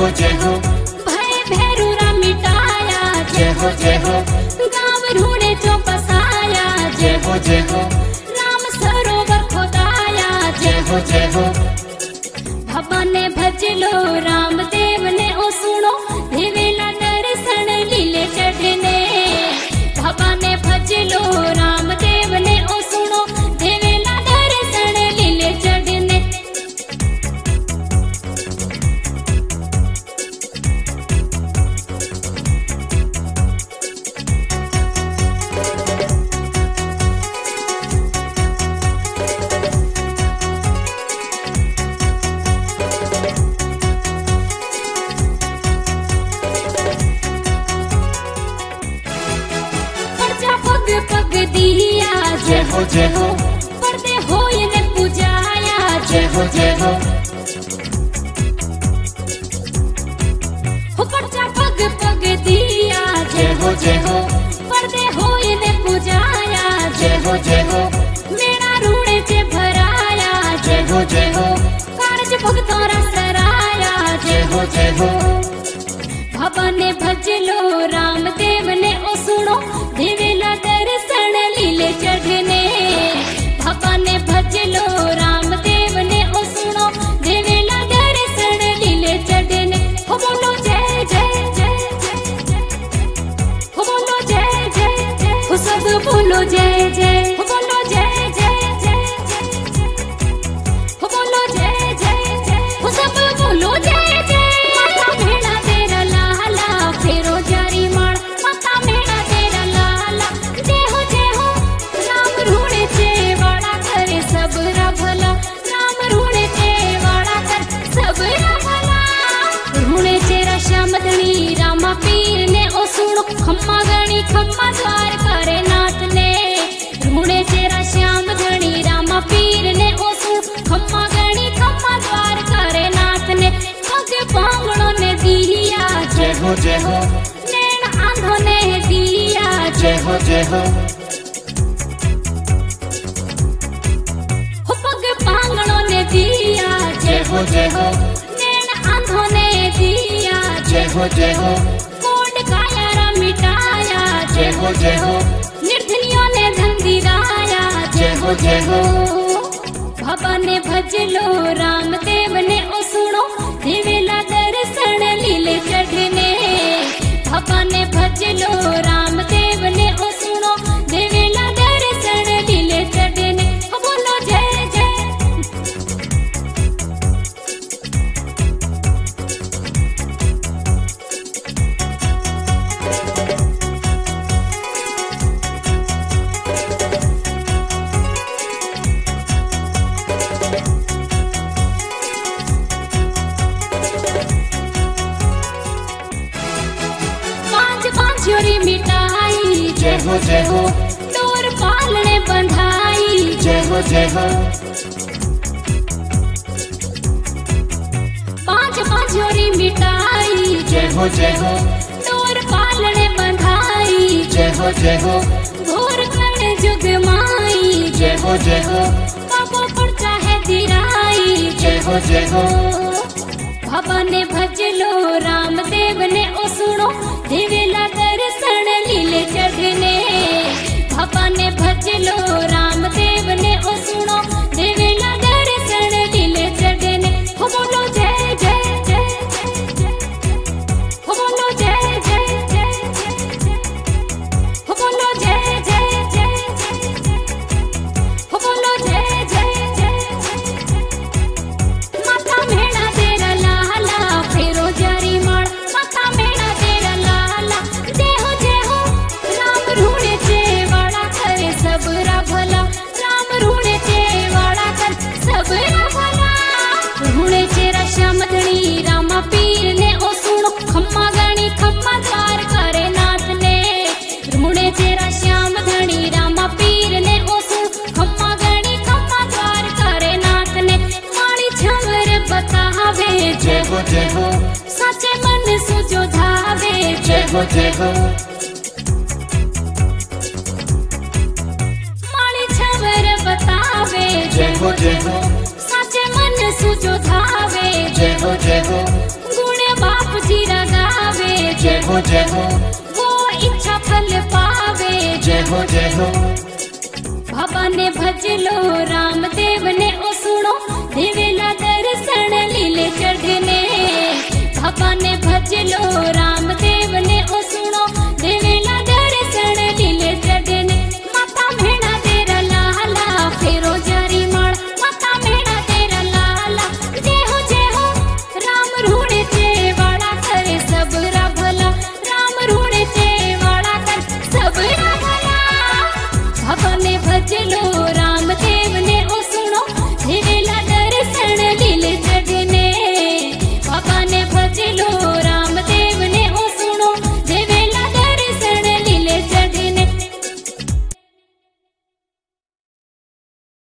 हो जय हो, भय भैरूरा मिटाया जय हो जय हो, गाँव ढूंढे जो बसाया जय हो जय हो, राम सरोवर खोदाया जय हो जय हो, भवन ने भज लो रामदेव ने ओ सुनो देवेला दर्शन लीले चढ़ने भवन ने भज लो रामदेव ने ओ सुनो देवेला दर्शन लीले चढ़ने पग दिया जय हो जय हो, पर्दे हो ने पूजाया जय हो जय हो, पर्चा पग पग दिया जय हो जय हो, पर्दे हो ने पूजाया जय हो जय हो, मेरा रूणे से भराया जय हो जय हो, कारज भक्तों सराया जय हो जय हो, भवन ने भज लो रामदेव ने ओ सुनो देवेला दर्शन लीले चढ़ने भवन ने भज लो रामदेव ने ओ सुनो देवेला दर्शन लीले चढ़ने हो बोलो जय जय जय जय जय हो बोलो जय जय जय हो सब बोलो जय जय हो बोलो जय जय जय जय हो बोलो जय जय जय हो सब बोलो जय जय माता भेड़ा तेरा लाला फेरो जारी माण माता भेड़ा तेरा लाला जय हो राम रूणे चे वाड़ा करे सबरा भला राम रूणे चे वाड़ा कर सबरा भला रूणे चेरा श्याम धनी रामा पीर ने ओ सुनो खम्मा गणी खम्मा द्वार करे नाथ ने रूणे चेरा श्याम धनी रामा पीर ने ओ सुनो खम्मा गणी खम्मा द्वार करे नाथ ने पग पांगड़ों ने दिया जय हो जय हो, नैन आंधों ने दिया जय हो जय हो, हो पग पांगड़ों ने दिया जय हो जय हो, नैन आंधों ने दिया जय हो जय हो, कोड कायारा मिटाया जय हो जय हो, निर्धनियों ने धन दिलाया जय हो जय हो, भवन ने भज लो रामदेव ने ओ सुनो देवेला दर्शन लीले चढ़ने भवन ने भज लो रामदेव ने ओ सुनो देवेला दर्शन लीले चढ़ने हो बोलो जय जय बांझोरी मिटाई जय हो जय हो, तोर पालने बंधाई जय हो जय हो, बांझोरी मिटाई जय हो जय हो, तोर पालने बंधाई जय हो जय हो, घोर कर जुग माई जय हो जय हो, बाबो पर चाहे दिराई जय हो जय हो, भवन ने भज लो रामदेव ने ओ सुनो देवेला दर्शन लीले चढ़ने भवन ने भज लो रामदेव ने ओ सुनो देवेला दर्शन लीले चढ़ने हो बोलो जय जय जय जय जय हो बोलो जय जय जय जय हो बोलो जय जय जय हो बोलो जय जय जय माता भेड़ा तेरा लाला फेरो जारी माण माता भेड़ा तेरा लाला जय हो राम रूणे चे वाड़ा करे सबरा भला राम रूणे चे वाड़ा कर सबरा भला रूणे चेरा श्याम धनी रामा पीर ने ओ सुनो खम्मा गणी खम्मा द्वार करे नाथ ने रूणे चेरा श्याम धनी रामा पीर ने ओ सुनो खम्मा गणी खम्मा द्वार करे नाथ ने माड़ी झमर बतावे जय हो जय हो, साचे मन सुजो धावे जय हो जय हो, माड़ी झमर बतावे जय हो जय हो, साचे मन सुजो धावे जय हो जय हो, गुण बा जय हो वो इच्छा फल पावे। जय हो जय हो भवन भज लो रामदेव ने ओ सुनो देवेला दर्शन लीले चढ़ने। भवन भज लो